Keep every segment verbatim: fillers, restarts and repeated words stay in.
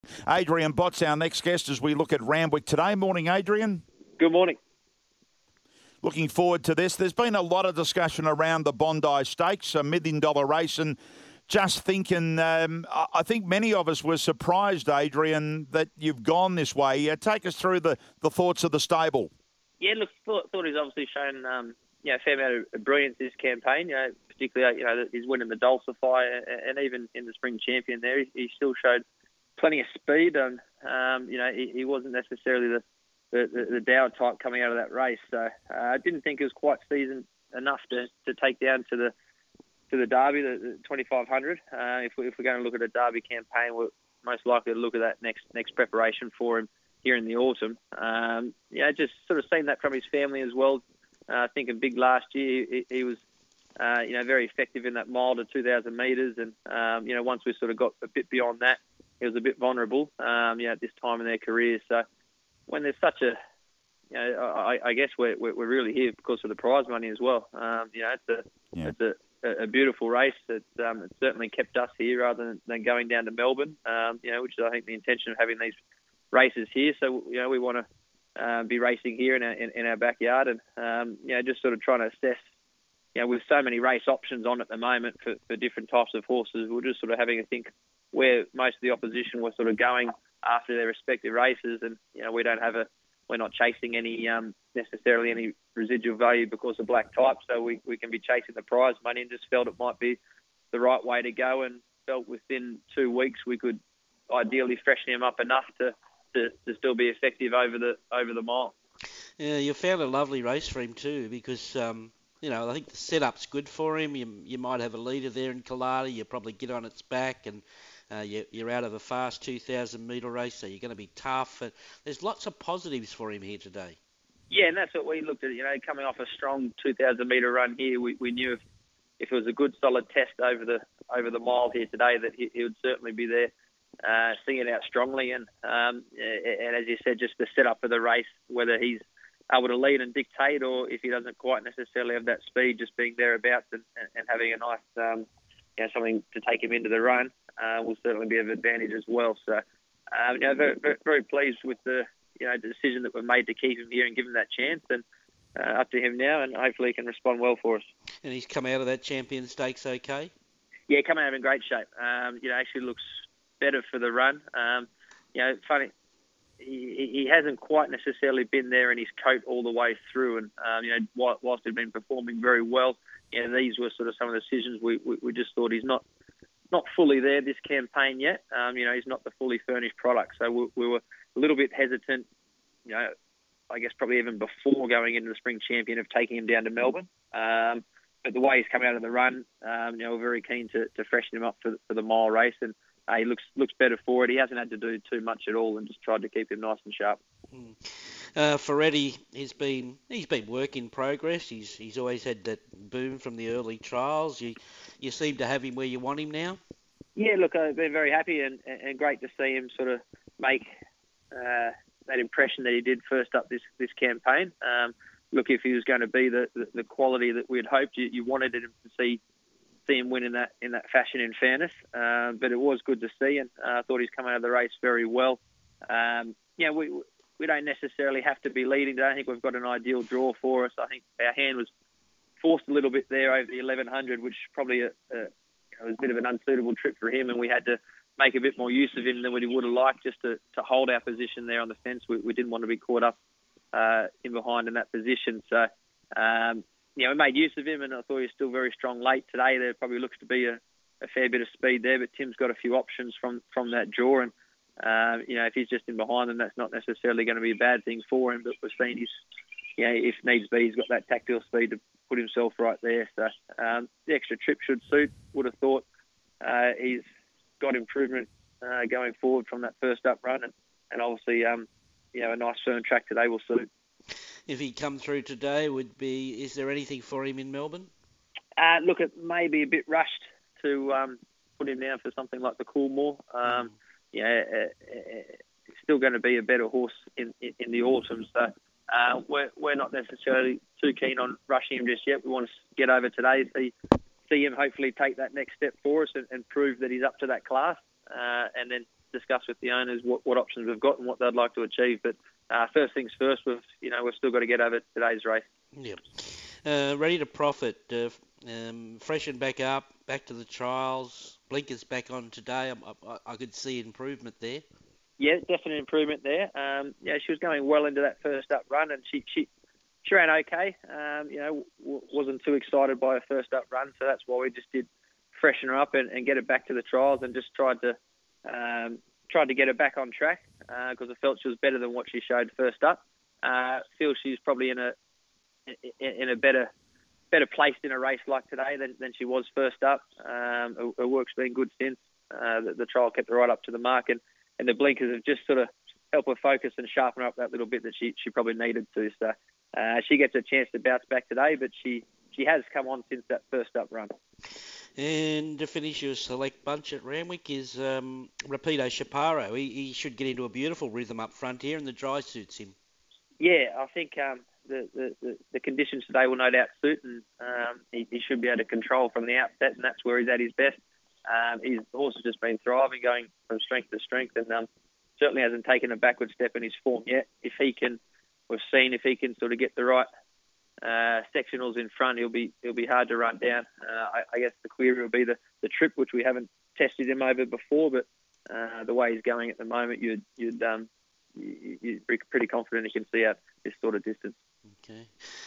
Adrian Botts, our next guest, as we look at Randwick today. Morning, Adrian. Good morning. Looking forward to this. There's been a lot of discussion around the Bondi Stakes, a million dollar race, and just thinking, um, I think many of us were surprised, Adrian, that you've gone this way. Uh, take us through the, the thoughts of the stable. Yeah, look, thought, thought he's obviously shown um, you know, a fair amount of brilliance this campaign. You know, particularly you know he's winning the Dulcify, and even in the Spring Champion there, he, he still showed plenty of speed. And um, you know, he, he wasn't necessarily the the, the, the Dow type coming out of that race. So uh, I didn't think it was quite seasoned enough to, to take down to the to the Derby, the, the twenty-five hundred. Uh, if, we, if we're going to look at a Derby campaign, we're most likely to look at that next next preparation for him here in the autumn. Um, yeah, just sort of seen that from his family as well. Uh, I think in Big last year, he, he was uh, you know very effective in that mile to two thousand metres, and um, you know once we sort of got a bit beyond that, he was a bit vulnerable. Um, you know, at this time in their career, so. When there's such a, you know, I, I guess we're, we're really here because of the prize money as well. Um, you know, it's a yeah. it's a, a beautiful race. It's, um, it's certainly kept us here rather than, than going down to Melbourne. Um, you know, which is I think the intention of having these races here. So you know, we want to uh, be racing here in our in, in our backyard, and um, you know, just sort of trying to assess. You know, with so many race options on at the moment for, for different types of horses, we're just sort of having a think where most of the opposition were sort of going after their respective races, and you know we don't have a, we're not chasing any um, necessarily any residual value because of black type, so we, we can be chasing the prize money, and just felt it might be the right way to go, and felt within two weeks we could ideally freshen him up enough to, to, to still be effective over the over the mile. Yeah, you found a lovely race for him too, because um, you know I think the setup's good for him. You you might have a leader there in Kalari. You probably get on its back and. Uh, you, you're out of a fast two thousand metre race, so you're going to be tough. And there's lots of positives for him here today. Yeah, and that's what we looked at. You know, coming off a strong two thousand metre run here, we, we knew if, if it was a good, solid test over the over the mile here today, that he, he would certainly be there, uh, singing out strongly. And um, and as you said, just the setup for the race, whether he's able to lead and dictate, or if he doesn't quite necessarily have that speed, just being thereabouts and, and, and having a nice, um, you know, something to take him into the run. Uh, will certainly be of advantage as well. So, um, you know, very, very, very pleased with the, you know, the decision that we've made to keep him here and give him that chance, and uh, up to him now, and hopefully he can respond well for us. And he's come out of that Champion Stakes okay? Yeah, coming out in great shape. Um, you know, actually looks better for the run. Um, you know, funny, he, he hasn't quite necessarily been there in his coat all the way through, and um, you know, whilst he'd been performing very well, you know, these were sort of some of the decisions we, we, we just thought he's not. Not fully there this campaign yet. Um, you know, he's not the fully furnished product. So we, we were a little bit hesitant, you know, I guess probably even before going into the Spring Champion of taking him down to Melbourne. Um, but the way he's come out of the run, um, you know, we're very keen to, to freshen him up for, for the mile race. And uh, he looks looks better for it. He hasn't had to do too much at all, and just tried to keep him nice and sharp. Mm. Uh, Ferretti, he's been he's been work in progress. He's he's always had that boom from the early trials. You you seem to have him where you want him now. Yeah, look, I've been very happy and, and great to see him sort of make uh, that impression that he did first up this this campaign. Um, look, if he was going to be the, the, the quality that we had hoped, you, you wanted him to see see him win in that in that fashion. In fairness, uh, but it was good to see, and uh, I thought he's come out of the race very well. Um, yeah, we. We don't necessarily have to be leading. I don't think we've got an ideal draw for us. I think our hand was forced a little bit there over the eleven hundred, which probably a, a, was a bit of an unsuitable trip for him, and we had to make a bit more use of him than we would have liked, just to, to hold our position there on the fence. We, we didn't want to be caught up uh, in behind in that position. So, um, you know, we made use of him, and I thought he was still very strong late today. There probably looks to be a, a fair bit of speed there, but Tim's got a few options from, from that draw, and Um, you know, if he's just in behind them, that's not necessarily going to be a bad thing for him. But we've seen he's, you know, if needs be, he's got that tactile speed to put himself right there. So um, the extra trip should suit. Would have thought uh, he's got improvement uh, going forward from that first up run, and, and obviously, um, you know, a nice firm track today will suit. If he come through today, would be is there anything for him in Melbourne? Uh, look, it may be a bit rushed to um, put him down for something like the Coolmore. Um, mm. You know, uh, uh, it's still going to be a better horse in, in, in the autumn. So uh, we're, we're not necessarily too keen on rushing him just yet. We want to get over today, see, see him hopefully take that next step for us and, and prove that he's up to that class. Uh, and then discuss with the owners what, what options we've got and what they'd like to achieve. But uh, first things first, we've you know we've still got to get over today's race. Yep. Uh, ready to profit. Uh, um, freshen back up, back to the trials. Blinkers back on today. I, I, I could see improvement there. Yeah, definite improvement there. Um, yeah, she was going well into that first up run, and she she, she ran okay. Um, you know, w- wasn't too excited by her first up run, so that's why we just did freshen her up and, and get her back to the trials, and just tried to um, tried to get her back on track because uh, I felt she was better than what she showed first up. Uh, feel she's probably in a in a better better place in a race like today than, than she was first up. Um, her, her work's been good since. Uh, the, the trial kept her right up to the mark, and, and the blinkers have just sort of helped her focus and sharpen her up that little bit that she, she probably needed to. So uh, she gets a chance to bounce back today, but she, she has come on since that first up run. And to finish your select bunch at Randwick is um, Rapido Chaparro. He, he should get into a beautiful rhythm up front here, and the dry suits him. Yeah, I think um, the, the, the, the conditions today will no doubt suit, and um, he, he should be able to control from the outset, and that's where he's at his best. Um, his horse has just been thriving, going from strength to strength, and um, certainly hasn't taken a backward step in his form yet. If he can, we've seen if he can sort of get the right uh, sectionals in front, he'll be he'll be hard to run down. Uh, I, I guess the query will be the, the trip, which we haven't tested him over before, but uh, the way he's going at the moment, you'd you'd um, you're pretty confident he can see out this sort of distance. Okay.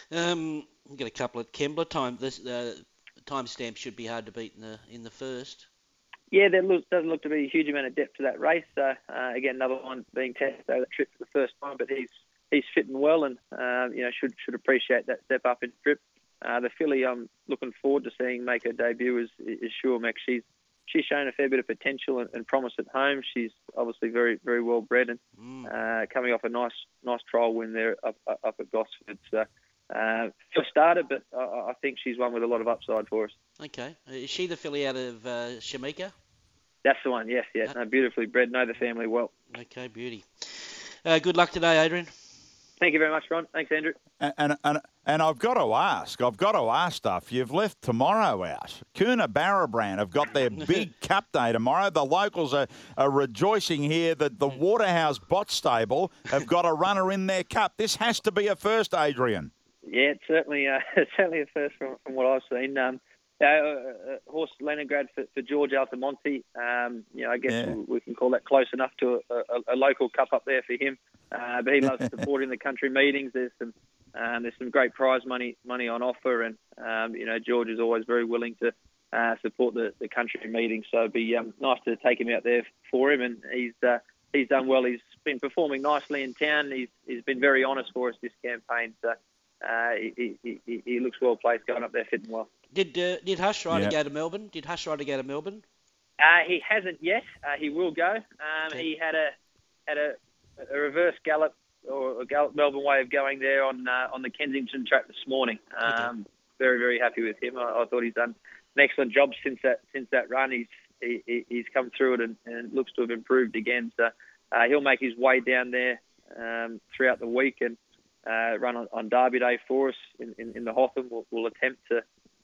Um, we've got a couple at Kembla. Time this uh, timestamp should be hard to beat in the in the first. Yeah, there look, doesn't look to be a huge amount of depth to that race. Uh, uh, again, another one being tested over the trip for the first time, but he's he's fitting well, and uh, you know should should appreciate that step up in trip. Uh, the filly I'm looking forward to seeing make her debut is is Sure Mac. She's She's shown a fair bit of potential and, and promise at home. She's obviously very, very well bred, and mm. uh, coming off a nice, nice trial win there up, up at Gosford. So, uh, just started, but I, I think she's one with a lot of upside for us. Okay, is she the filly out of uh, Shamika? That's the one. Yes, yes. No, beautifully bred. Know the family well. Okay, beauty. Uh, good luck today, Adrian. Thank you very much, Ron. Thanks, Andrew. And, and and and I've got to ask, I've got to ask stuff. You've left tomorrow out. Kuna Barrabrand have got their big cup day tomorrow. The locals are, are rejoicing here that the Waterhouse Bot Stable have got a runner in their cup. This has to be a first, Adrian. Yeah, it's certainly, uh, it's certainly a first from, from what I've seen. Um, uh, uh, horse Leningrad for, for George Altamonte. Um, you know, I guess yeah. we, we can call that close enough to a, a, a local cup up there for him. Uh, but he loves supporting the country meetings. There's some um, there's some great prize money money on offer, and um, you know George is always very willing to uh, support the, the country meetings. So it'd be um, nice to take him out there for him, and he's uh, he's done well. He's been performing nicely in town. He's he's been very honest for us this campaign. So uh, he, he, he, he looks well placed going up there, fitting well. Did uh, did Hush Rider yeah. go to Melbourne? Did Hush Rider go to Melbourne? Uh, he hasn't yet. Uh, he will go. Um, okay. He had a had a a reverse gallop or a gallop Melbourne way of going there on uh, on the Kensington track this morning. Um, okay. Very very happy with him. I, I thought he's done an excellent job since that since that run. He's he, he's come through it and, and looks to have improved again. So uh, he'll make his way down there um, throughout the week and uh, run on, on Derby Day for us in, in, in the Hotham. We'll, we'll attempt to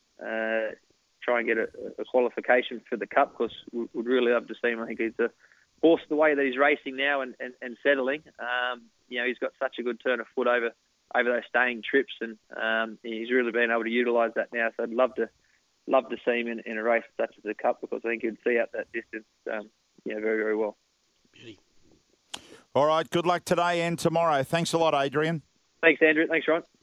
uh, try and get a, a qualification for the Cup because we would really love to see him. I think he's a horse the way that he's racing now and, and, and settling. Um, you know, he's got such a good turn of foot over over those staying trips, and um, he's really been able to utilise that now. So I'd love to love to see him in, in a race such as the Cup because I think he'd see out that distance, um, you know, very very well. Beauty. All right, good luck today and tomorrow. Thanks a lot, Adrian. Thanks, Andrew. Thanks, Ron.